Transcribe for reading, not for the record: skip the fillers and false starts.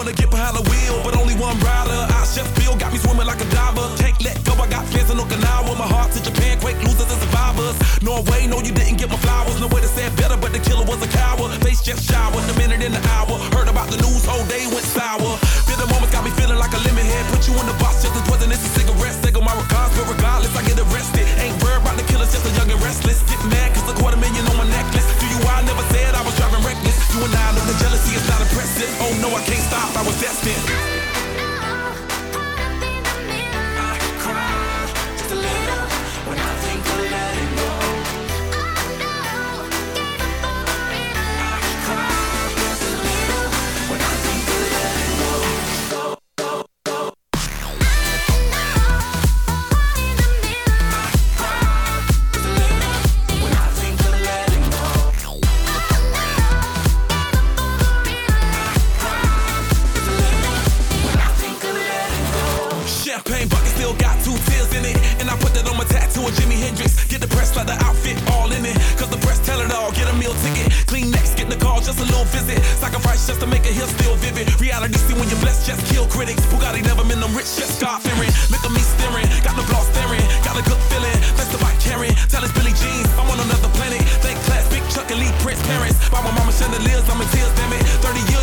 wanna get behind the wheel, but only one rider. I chef feel got me swimming like a diver. Can't let go, I got fans in Okinawa. My heart to Japan, quake losers and survivors. Norway, no, you didn't get my flowers. No way to say it better, but the killer was a coward. Face just showered, a minute in the hour. Heard about the news, whole day went sour. Feel the moments got me feeling like a lemon head. Put you in the box just as poison, it's a cigarette. Say go my regards, but regardless, I get arrested. Ain't worried about the killers, just a young and restless. Get mad cause $250,000 on my necklace. Do you I never said I was driving reckless. You and I know the jealousy is not impressive. Oh no, I can't stop, I was destined. Champagne bucket still got 2 tears in it. And I put that on my tattoo of Jimi Hendrix. Get the press like the outfit all in it. Cause the press tell it all, get a meal ticket. Clean next, get the call, just a little visit. Sacrifice just to make it here still vivid. Reality see when you're blessed, just kill critics. Bugatti never been them rich, just start fearing. Look at me staring, got the block staring. Got a good feeling, that's the bike carrying. Tell it's Billie Jean, I'm on another planet. Thank class, big Chuck, elite Prince parents. By my mama chandeliers, I'm in tears, damn it. 30 years